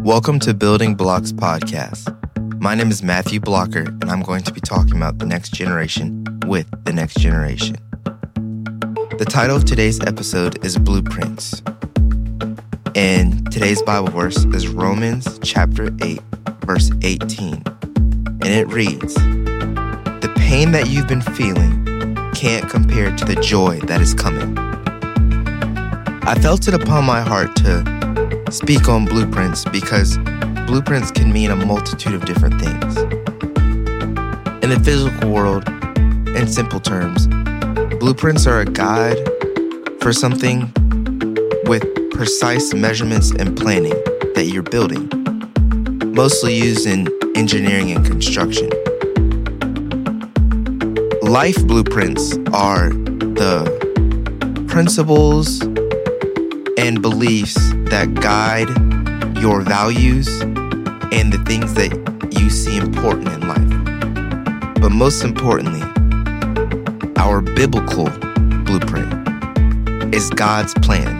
Welcome to Building Blocks Podcast. My name is Matthew Blocker, and I'm going to be talking about the next generation with the next generation. The title of today's episode is Blueprints. And today's Bible verse is Romans chapter 8, verse 18. And it reads, "The pain that you've been feeling can't compare to the joy that is coming." I felt it upon my heart to speak on blueprints because blueprints can mean a multitude of different things. In the physical world, in simple terms, blueprints are a guide for something with precise measurements and planning that you're building, mostly used in engineering and construction. Life blueprints are the principles and beliefs that guide your values and the things that you see important in life. But most importantly, our biblical blueprint is God's plan,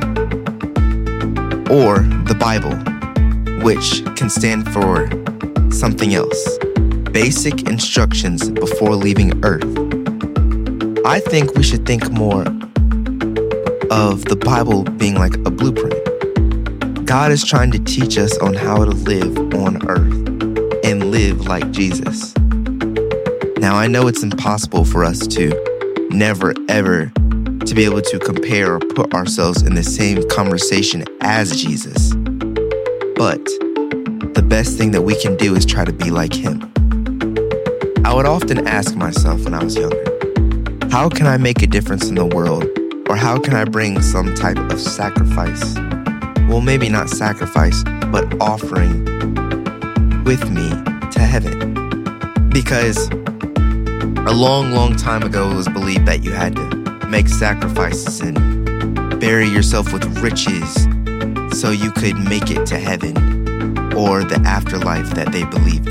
or the Bible, which can stand for something else. Basic instructions before leaving Earth. I think we should think more of the Bible being like a blueprint. God is trying to teach us on how to live on earth and live like Jesus. Now, I know it's impossible for us to never, ever to be able to compare or put ourselves in the same conversation as Jesus. But the best thing that we can do is try to be like him. I would often ask myself when I was younger, how can I make a difference in the world? Or how can I bring some type of sacrifice? Well, maybe not sacrifice, but offering with me to heaven. Because a long, long time ago, it was believed that you had to make sacrifices and bury yourself with riches so you could make it to heaven or the afterlife that they believed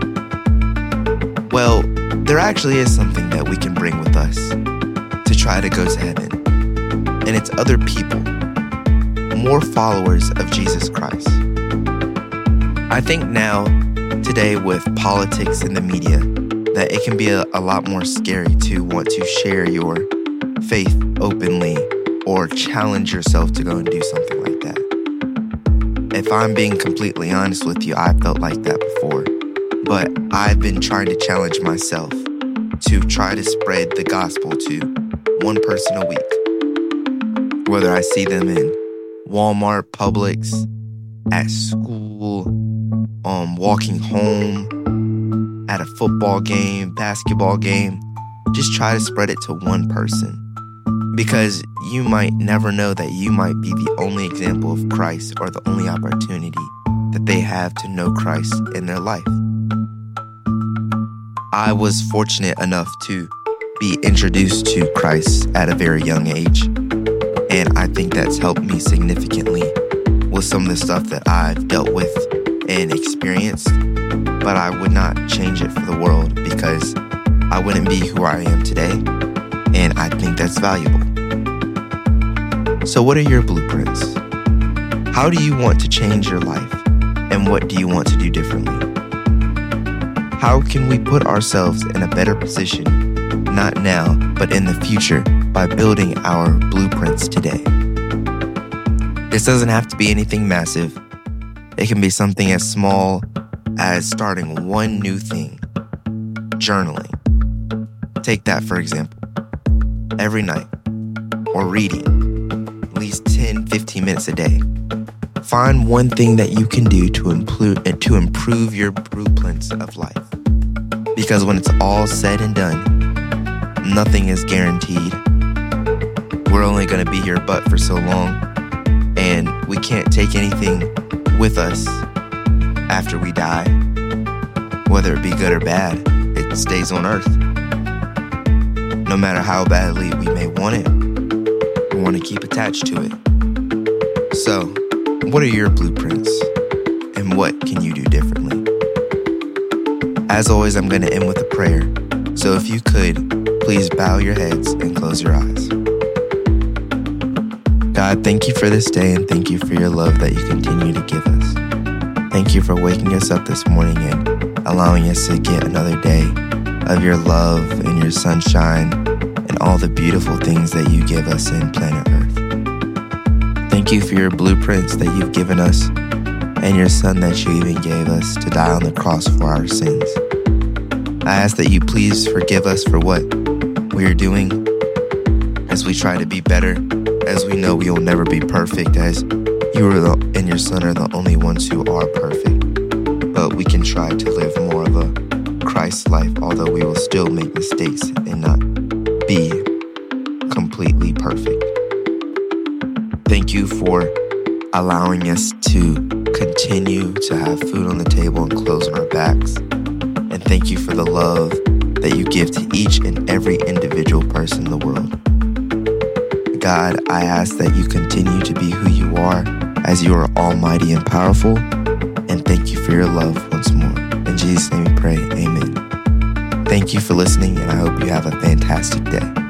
in. Well, there actually is something that we can bring with us to try to go to heaven. And it's other people, more followers of Jesus Christ. I think now, today with politics and the media, that it can be a lot more scary to want to share your faith openly or challenge yourself to go and do something like that. If I'm being completely honest with you, I felt like that before. But I've been trying to challenge myself to try to spread the gospel to one person a week. Whether I see them in Walmart, Publix, at school, walking home, at a football game, basketball game, just try to spread it to one person. Because you might never know that you might be the only example of Christ or the only opportunity that they have to know Christ in their life. I was fortunate enough to be introduced to Christ at a very young age. And I think that's helped me significantly with some of the stuff that I've dealt with and experienced. But I would not change it for the world because I wouldn't be who I am today. And I think that's valuable. So what are your blueprints? How do you want to change your life? And what do you want to do differently? How can we put ourselves in a better position, not now, but in the future, by building our blueprints today? This doesn't have to be anything massive. It can be something as small as starting one new thing. Journaling. Take that for example. Every night. Or reading. At least 10-15 minutes a day. Find one thing that you can do to improve your blueprints of life. Because when it's all said and done, nothing is guaranteed. We're only going to be here but for so long, and we can't take anything with us after we die. Whether it be good or bad, it stays on earth. No matter how badly we may want it, we want to keep attached to it. So, what are your blueprints, and what can you do differently? As always, I'm going to end with a prayer. So if you could, please bow your heads and close your eyes. God, thank you for this day and thank you for your love that you continue to give us. Thank you for waking us up this morning and allowing us to get another day of your love and your sunshine and all the beautiful things that you give us in planet Earth. Thank you for your blueprints that you've given us and your Son that you even gave us to die on the cross for our sins. I ask that you please forgive us for what we are doing as we try to be better, as we know we will never be perfect, as you and your Son are the only ones who are perfect. But we can try to live more of a Christ life, although we will still make mistakes and not be completely perfect. Thank you for allowing us to continue to have food on the table and clothes on our backs. And thank you for the love that you give to each and every individual person in the world. God, I ask that you continue to be who you are, as you are almighty and powerful. And thank you for your love once more. In Jesus' name we pray, amen. Thank you for listening, and I hope you have a fantastic day.